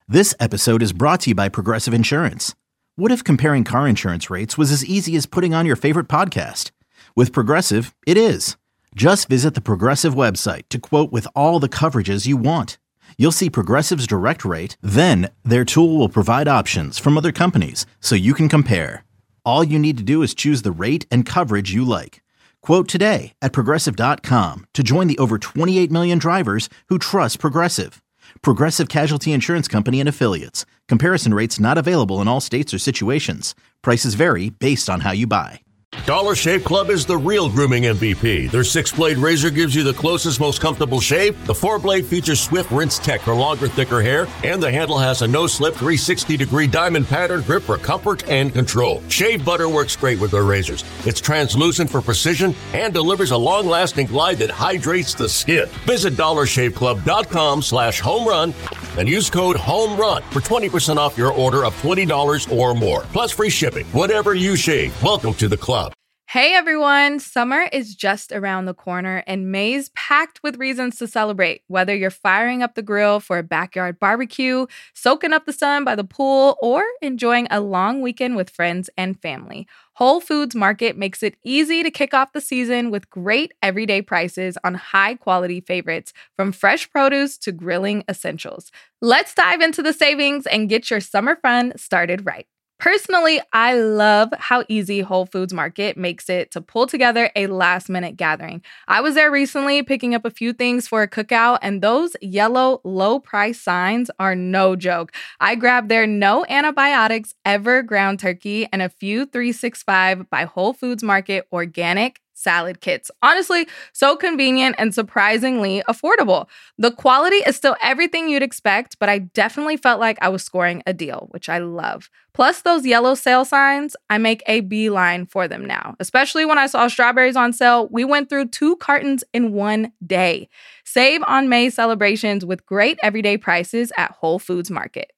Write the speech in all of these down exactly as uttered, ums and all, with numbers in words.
This episode is brought to you by Progressive Insurance. What if comparing car insurance rates was as easy as putting on your favorite podcast? With Progressive, it is. Just visit the Progressive website to quote with all the coverages you want. You'll see Progressive's direct rate, then their tool will provide options from other companies so you can compare. All you need to do is choose the rate and coverage you like. Quote today at progressive dot com to join the over twenty-eight million drivers who trust Progressive. Progressive Casualty Insurance Company and Affiliates. Comparison rates not available in all states or situations. Prices vary based on how you buy. Dollar Shave Club is the real grooming M V P. Their six-blade razor gives you the closest, most comfortable shave. The four-blade features swift rinse tech for longer, thicker hair. And the handle has a no-slip three sixty degree diamond pattern grip for comfort and control. Shave butter works great with their razors. It's translucent for precision and delivers a long-lasting glide that hydrates the skin. Visit dollar shave club dot com slash home run and use code HOMERUN for twenty percent off your order of twenty dollars or more. Plus free shipping. Whatever you shave, welcome to the club. Hey everyone, summer is just around the corner and May's packed with reasons to celebrate. Whether you're firing up the grill for a backyard barbecue, soaking up the sun by the pool, or enjoying a long weekend with friends and family, Whole Foods Market makes it easy to kick off the season with great everyday prices on high-quality favorites, from fresh produce to grilling essentials. Let's dive into the savings and get your summer fun started right. Personally, I love how easy Whole Foods Market makes it to pull together a last-minute gathering. I was there recently picking up a few things for a cookout, and those yellow low-price signs are no joke. I grabbed their no antibiotics ever ground turkey and a few three sixty-five by Whole Foods Market organic salad kits. Honestly, so convenient and surprisingly affordable. The quality is still everything you'd expect, but I definitely felt like I was scoring a deal, which I love. Plus those yellow sale signs, I make a beeline for them now. Especially when I saw strawberries on sale, we went through two cartons in one day. Save on May celebrations with great everyday prices at Whole Foods Market.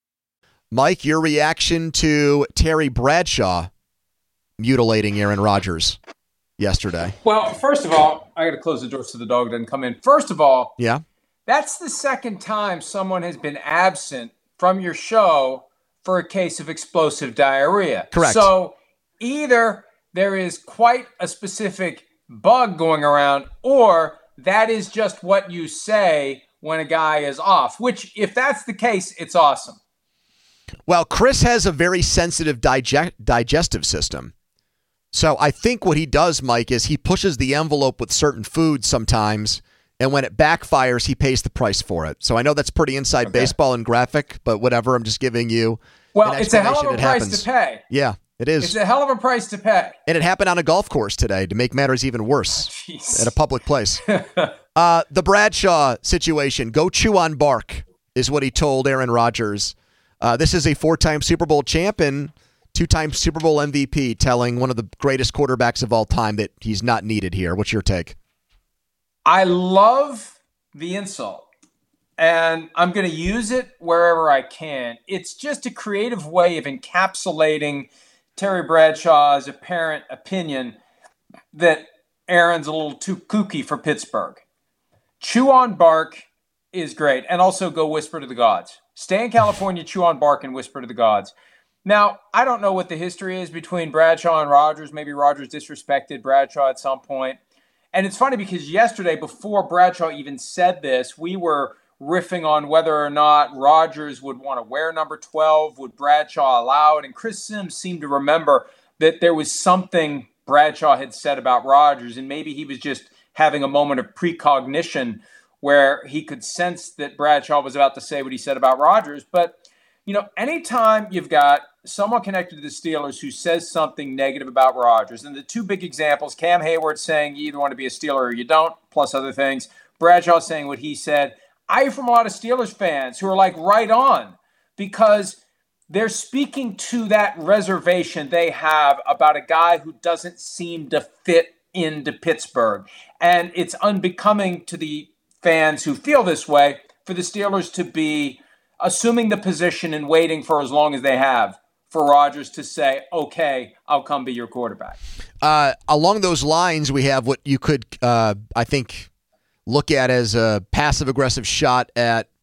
Mike, your reaction to Terry Bradshaw mutilating Aaron Rodgers yesterday? Well, first of all, I got to close the door so the dog doesn't come in. First of all, yeah, that's the second time someone has been absent from your show for a case of explosive diarrhea. Correct. So either there is quite a specific bug going around, or that is just what you say when a guy is off, which if that's the case, it's awesome. Well, Chris has a very sensitive dige- digestive system. So I think what he does, Mike, is he pushes the envelope with certain foods sometimes, and when it backfires, he pays the price for it. So I know that's pretty inside okay. baseball and graphic, but whatever, I'm just giving you Well, an it's a hell of a it price happens. to pay. Yeah, it is. It's a hell of a price to pay. And it happened on a golf course today to make matters even worse oh, at a public place. uh, the Bradshaw situation, go chew on bark, is what he told Aaron Rodgers. Uh, this is a four-time Super Bowl champion, two-time Super Bowl M V P, telling one of the greatest quarterbacks of all time that he's not needed here. What's your take? I love the insult, and I'm going to use it wherever I can. It's just a creative way of encapsulating Terry Bradshaw's apparent opinion that Aaron's a little too kooky for Pittsburgh. Chew on bark is great, and also go whisper to the gods. Stay in California, chew on bark, and whisper to the gods. Now, I don't know what the history is between Bradshaw and Rodgers. Maybe Rodgers disrespected Bradshaw at some point. And it's funny because yesterday, before Bradshaw even said this, we were riffing on whether or not Rodgers would want to wear number twelve, would Bradshaw allow it? And Chris Sims seemed to remember that there was something Bradshaw had said about Rodgers, and maybe he was just having a moment of precognition where he could sense that Bradshaw was about to say what he said about Rodgers. But you know, anytime you've got someone connected to the Steelers who says something negative about Rodgers, and the two big examples, Cam Hayward saying you either want to be a Steeler or you don't, plus other things, Bradshaw saying what he said, I hear from a lot of Steelers fans who are like right on, because they're speaking to that reservation they have about a guy who doesn't seem to fit into Pittsburgh. And it's unbecoming to the fans who feel this way for the Steelers to be assuming the position and waiting for as long as they have for Rodgers to say, okay, I'll come be your quarterback. Uh, along those lines, we have what you could, uh, I think, look at as a passive-aggressive shot at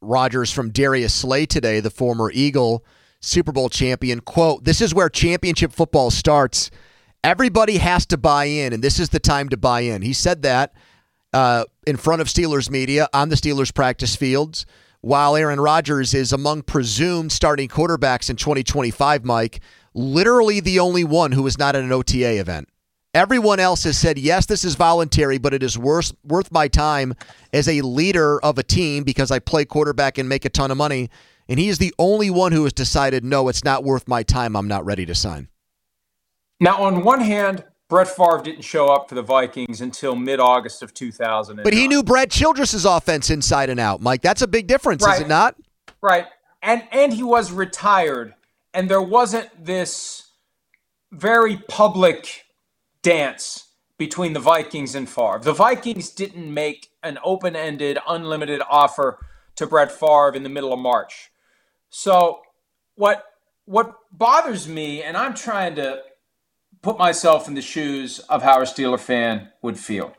Rodgers, from Darius Slay today, the former Eagle Super Bowl champion. Quote, "This is where championship football starts. Everybody has to buy in, and this is the time to buy in." He said that uh, in front of Steelers media on the Steelers practice fields, while Aaron Rodgers is among presumed starting quarterbacks in twenty twenty-five, Mike, literally the only one who is not at an O T A event. Everyone else has said, yes, this is voluntary, but it is worth, worth my time as a leader of a team because I play quarterback and make a ton of money. And he is the only one who has decided, no, it's not worth my time. I'm not ready to sign. Now, on one hand, Brett Favre didn't show up for the Vikings until mid-August of two thousand. But he knew Brad Childress' offense inside and out, Mike. That's a big difference, right. Is it not? Right. And and he was retired, and there wasn't this very public dance between the Vikings and Favre. The Vikings didn't make an open-ended, unlimited offer to Brett Favre in the middle of March. So what what bothers me, and I'm trying to put myself in the shoes of how a Steeler fan would feel.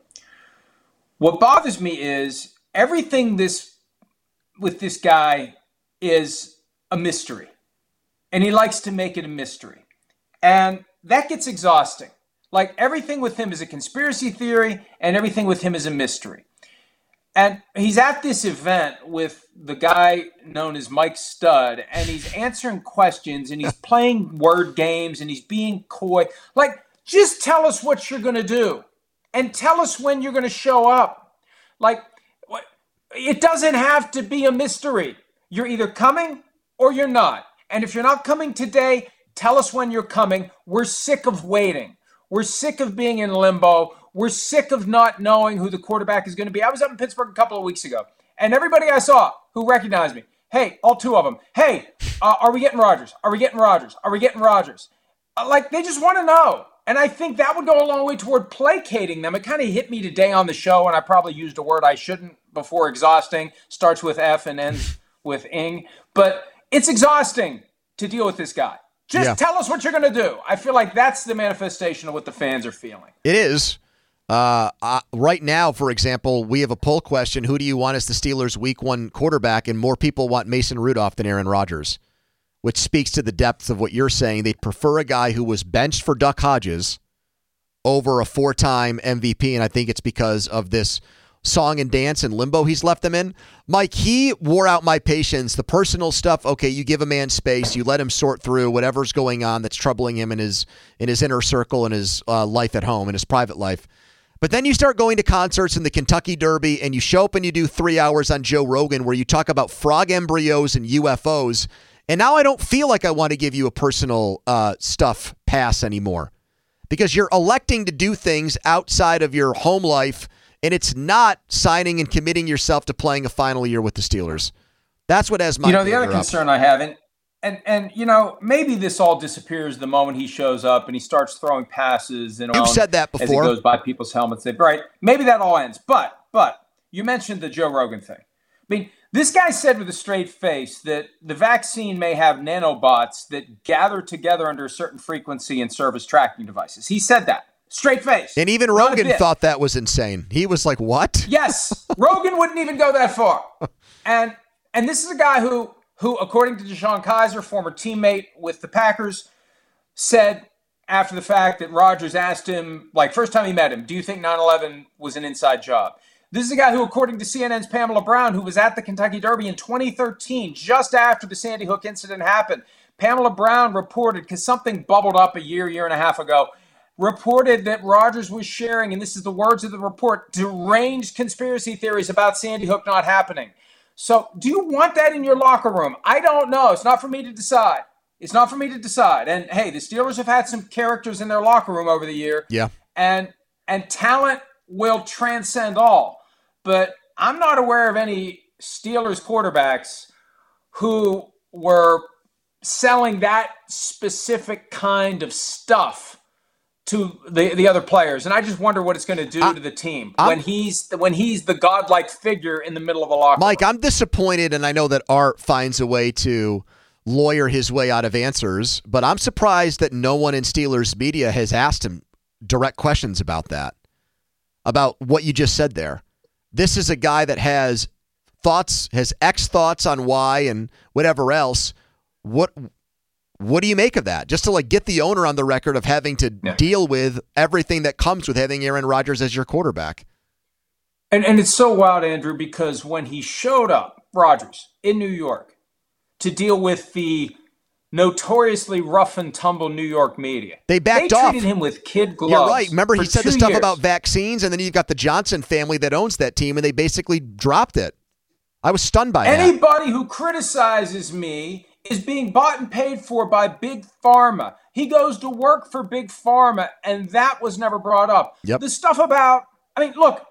What bothers me is everything this with this guy is a mystery. And he likes to make it a mystery. And that gets exhausting. Like, everything with him is a conspiracy theory, and everything with him is a mystery. And he's at this event with the guy known as Mike Stud, and he's answering questions, and he's playing word games, and he's being coy. Like, just tell us what you're going to do, and tell us when you're going to show up. Like, it doesn't have to be a mystery. You're either coming or you're not. And if you're not coming today, tell us when you're coming. We're sick of waiting. We're sick of being in limbo. We're sick of not knowing who the quarterback is going to be. I was up in Pittsburgh a couple of weeks ago, and everybody I saw who recognized me, hey, all two of them, hey, uh, are we getting Rodgers? Are we getting Rodgers? Are we getting Rodgers? Uh, like, they just want to know. And I think that would go a long way toward placating them. It kind of hit me today on the show, and I probably used a word I shouldn't before. Exhausting. Starts with F and ends with ing. But it's exhausting to deal with this guy. Just yeah. Tell us what you're going to do. I feel like that's the manifestation of what the fans are feeling. It is. Uh, uh, right now, for example, we have a poll question. Who do you want as the Steelers' week one quarterback? And more people want Mason Rudolph than Aaron Rodgers, which speaks to the depth of what you're saying. They'd prefer a guy who was benched for Duck Hodges over a four-time M V P, and I think it's because of this song and dance and limbo he's left them in. Mike, he wore out my patience. The personal stuff, okay, you give a man space, you let him sort through whatever's going on that's troubling him in his in his inner circle and his uh, life at home, in his private life. But then you start going to concerts in the Kentucky Derby, and you show up and you do three hours on Joe Rogan where you talk about frog embryos and U F Os, and now I don't feel like I want to give you a personal uh, stuff pass anymore because you're electing to do things outside of your home life. And it's not signing and committing yourself to playing a final year with the Steelers. That's what has my. You know, the other concern I have, and, and and you know, maybe this all disappears the moment he shows up and he starts throwing passes. And you've said that before. As he goes by people's helmets, they right. Maybe that all ends. But but you mentioned the Joe Rogan thing. I mean, this guy said with a straight face that the vaccine may have nanobots that gather together under a certain frequency and serve as tracking devices. He said that. Straight face. And even Rogan thought that was insane. He was like, what? Yes. Rogan wouldn't even go that far. And and this is a guy who, who according to DeShone Kizer, former teammate with the Packers, said after the fact that Rodgers asked him, like, first time he met him, do you think nine eleven was an inside job? This is a guy who, according to C N N's Pamela Brown, who was at the Kentucky Derby in twenty thirteen, just after the Sandy Hook incident happened, Pamela Brown reported, because something bubbled up a year, year and a half ago, reported that Rodgers was sharing, and this is the words of the report, deranged conspiracy theories about Sandy Hook not happening. So do you want that in your locker room? I don't know. It's not for me to decide. It's not for me to decide. And, hey, the Steelers have had some characters in their locker room over the year. Yeah. And and talent will transcend all. But I'm not aware of any Steelers quarterbacks who were selling that specific kind of stuff to the, the other players. And I just wonder what it's going to do I, to the team I'm, when he's when he's the godlike figure in the middle of a locker Mike, room. I'm disappointed, and I know that Art finds a way to lawyer his way out of answers, but I'm surprised that no one in Steelers media has asked him direct questions about that, about what you just said there. This is a guy that has thoughts, has X thoughts on Y and whatever else. What what do you make of that? Just to like get the owner on the record of having to yeah. deal with everything that comes with having Aaron Rodgers as your quarterback. And and it's so wild, Andrew, because when he showed up, Rodgers, in New York, to deal with the notoriously rough and tumble New York media, they backed they off. treated him with kid gloves. You're right. Remember, he said the stuff years. about vaccines, and then you've got the Johnson family that owns that team, and they basically dropped it. I was stunned by Anybody that. Anybody who criticizes me is being bought and paid for by Big Pharma. He goes to work for Big Pharma, and that was never brought up. Yep. The stuff about, I mean, look,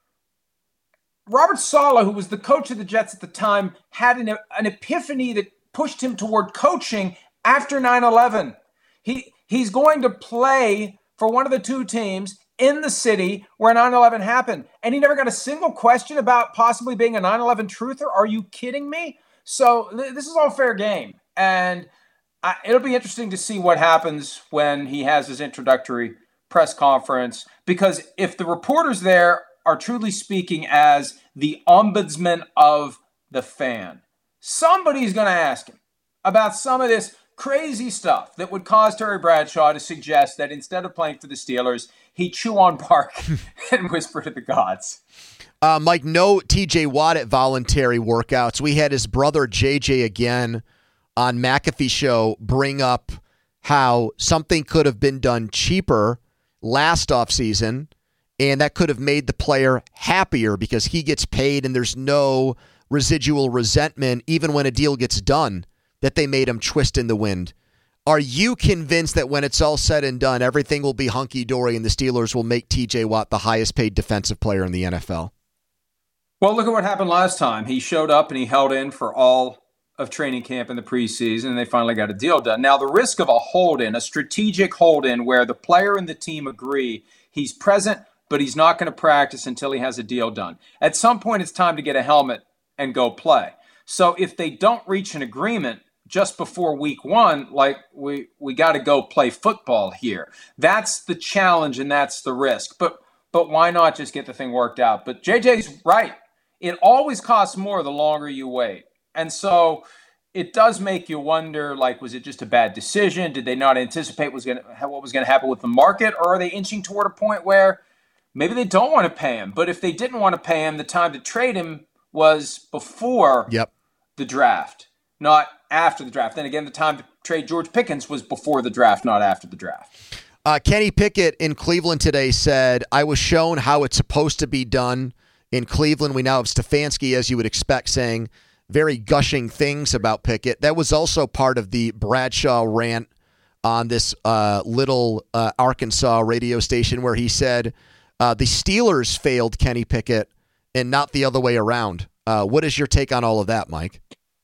Robert Saleh, who was the coach of the Jets at the time, had an, an epiphany that pushed him toward coaching after nine eleven. He he's going to play for one of the two teams in the city where nine eleven happened. And he never got a single question about possibly being a nine eleven truther. Are you kidding me? So th- this is all fair game. And I, it'll be interesting to see what happens when he has his introductory press conference. Because if the reporters there are truly speaking as the ombudsman of the fan, somebody's going to ask him about some of this crazy stuff that would cause Terry Bradshaw to suggest that instead of playing for the Steelers, he chew on bark and whisper to the gods. Uh, Mike, no T J Watt at voluntary workouts. We had his brother J J again on McAfee Show bring up how something could have been done cheaper last offseason, and that could have made the player happier because he gets paid and there's no residual resentment even when a deal gets done that they made him twist in the wind. Are you convinced that when it's all said and done, everything will be hunky-dory and the Steelers will make T J Watt the highest paid defensive player in the N F L? Well, look at what happened last time. He showed up and he held in for all of training camp in the preseason, and they finally got a deal done. Now, the risk of a hold-in, a strategic hold-in where the player and the team agree he's present, but he's not going to practice until he has a deal done. At some point, it's time to get a helmet and go play. So if they don't reach an agreement just before week one, like we, we got to go play football here. That's the challenge and that's the risk. But but why not just get the thing worked out? But J J's right. It always costs more the longer you wait. And so it does make you wonder, like, was it just a bad decision? Did they not anticipate was going to what was going to happen with the market? Or are they inching toward a point where maybe they don't want to pay him? But if they didn't want to pay him, the time to trade him was before yep. the draft, not after the draft. Then again, the time to trade George Pickens was before the draft, not after the draft. Uh, Kenny Pickett in Cleveland today said, I was shown how it's supposed to be done in Cleveland. We now have Stefanski, as you would expect, saying very gushing things about Pickett. That was also part of the Bradshaw rant on this uh, little uh, Arkansas radio station where he said uh, the Steelers failed Kenny Pickett and not the other way around. Uh, what is your take on all of that, Mike?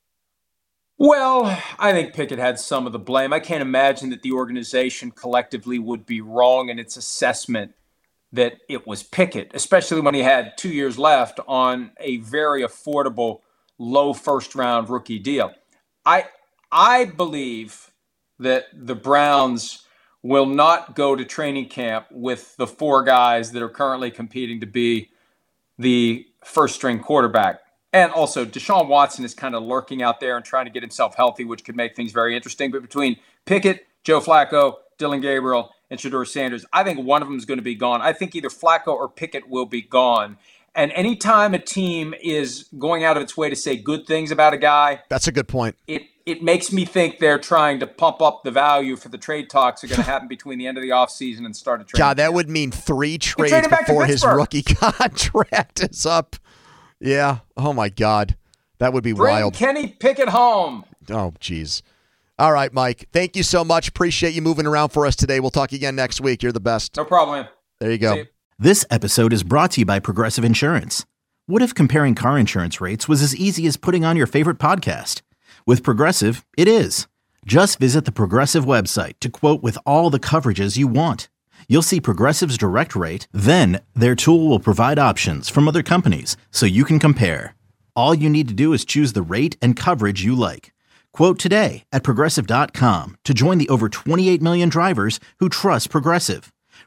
Well, I think Pickett had some of the blame. I can't imagine that the organization collectively would be wrong in its assessment that it was Pickett, especially when he had two years left on a very affordable, low first-round rookie deal. I I believe that the Browns will not go to training camp with the four guys that are currently competing to be the first-string quarterback. And also, Deshaun Watson is kind of lurking out there and trying to get himself healthy, which could make things very interesting. But between Pickett, Joe Flacco, Dylan Gabriel, and Shedeur Sanders, I think one of them is going to be gone. I think either Flacco or Pickett will be gone. And anytime a team is going out of its way to say good things about a guy, that's a good point. It it makes me think they're trying to pump up the value for the trade talks that are going to happen between the end of the offseason and start a trade. God, that camp. Would mean three trades before his rookie contract is up. Yeah. Oh, my God. That would be Bring wild. Kenny Pickett home. Oh, geez. All right, Mike. Thank you so much. Appreciate you moving around for us today. We'll talk again next week. You're the best. No problem. There you go. You. This episode is brought to you by Progressive Insurance. What if comparing car insurance rates was as easy as putting on your favorite podcast? With Progressive, it is. Just visit the Progressive website to quote with all the coverages you want. You'll see Progressive's direct rate, then their tool will provide options from other companies so you can compare. All you need to do is choose the rate and coverage you like. Quote today at Progressive dot com to join the over twenty-eight million drivers who trust Progressive.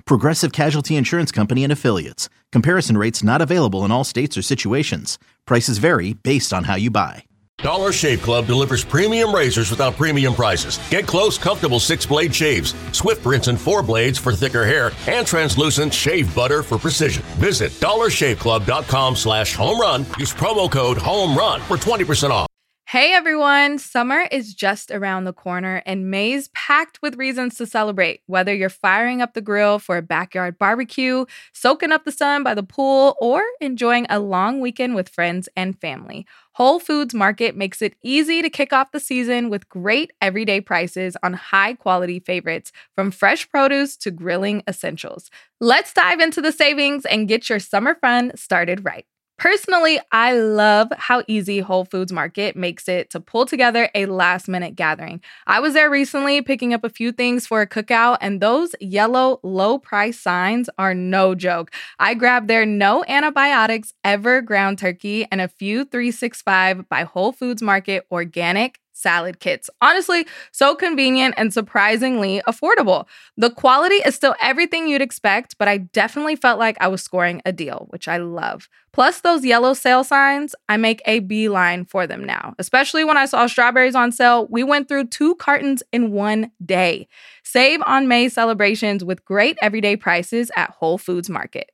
Progressive Casualty Insurance Company and Affiliates. Comparison rates not available in all states or situations. Prices vary based on how you buy. Dollar Shave Club delivers premium razors without premium prices. Get close, comfortable six-blade shaves, swift rinse and four blades for thicker hair, and translucent shave butter for precision. Visit dollar shave club dot com slash home run. Use promo code HOMERUN for twenty percent off. Hey everyone, summer is just around the corner and May's packed with reasons to celebrate. Whether you're firing up the grill for a backyard barbecue, soaking up the sun by the pool, or enjoying a long weekend with friends and family, Whole Foods Market makes it easy to kick off the season with great everyday prices on high-quality favorites, from fresh produce to grilling essentials. Let's dive into the savings and get your summer fun started right. Personally, I love how easy Whole Foods Market makes it to pull together a last-minute gathering. I was there recently picking up a few things for a cookout, and those yellow low-price signs are no joke. I grabbed their no antibiotics ever ground turkey and a few three sixty-five by Whole Foods Market organic salad kits. Honestly, so convenient and surprisingly affordable. The quality is still everything you'd expect, but I definitely felt like I was scoring a deal, which I love. Plus those yellow sale signs, I make a beeline for them now. Especially when I saw strawberries on sale, we went through two cartons in one day. Save on May celebrations with great everyday prices at Whole Foods Market.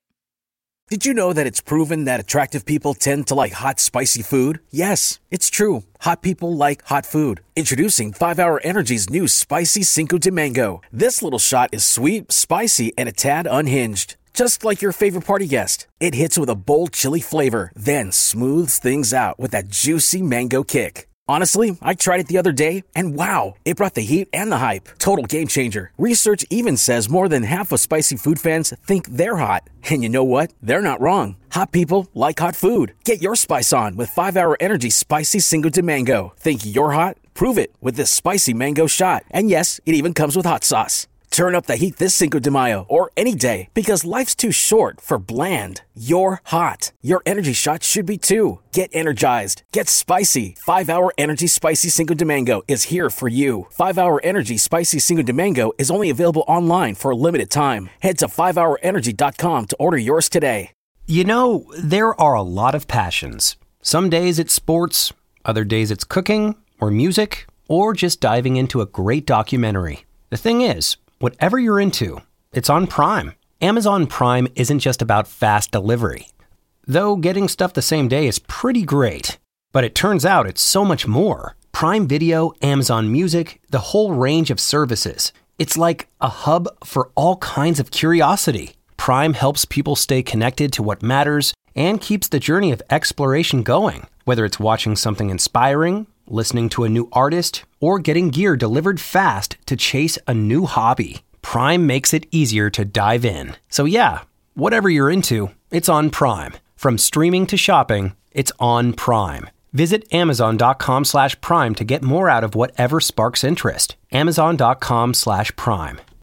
Did you know that it's proven that attractive people tend to like hot, spicy food? Yes, it's true. Hot people like hot food. Introducing five hour Energy's new Spicy Cinco de Mango. This little shot is sweet, spicy, and a tad unhinged. Just like your favorite party guest. It hits with a bold chili flavor, then smooths things out with that juicy mango kick. Honestly, I tried it the other day, and wow, it brought the heat and the hype. Total game changer. Research even says more than half of spicy food fans think they're hot. And you know what? They're not wrong. Hot people like hot food. Get your spice on with five hour Energy Spicy Cinco de Mango. Think you're hot? Prove it with this spicy mango shot. And yes, it even comes with hot sauce. Turn up the heat this Cinco de Mayo or any day, because life's too short for bland. You're hot. Your energy shot should be too. Get energized. Get spicy. five hour Energy Spicy Cinco de Mango is here for you. five hour Energy Spicy Cinco de Mango is only available online for a limited time. Head to five hour energy dot com to order yours today. You know, there are a lot of passions. Some days it's sports, other days it's cooking or music, or just diving into a great documentary. The thing is, whatever you're into, it's on Prime. Amazon Prime isn't just about fast delivery. Though getting stuff the same day is pretty great. But it turns out it's so much more. Prime Video, Amazon Music, the whole range of services. It's like a hub for all kinds of curiosity. Prime helps people stay connected to what matters and keeps the journey of exploration going. Whether it's watching something inspiring, listening to a new artist, or getting gear delivered fast to chase a new hobby, Prime makes it easier to dive in. So yeah, whatever you're into, it's on Prime. From streaming to shopping, it's on Prime. Visit amazon.com slash prime to get more out of whatever sparks interest. Amazon.com slash prime.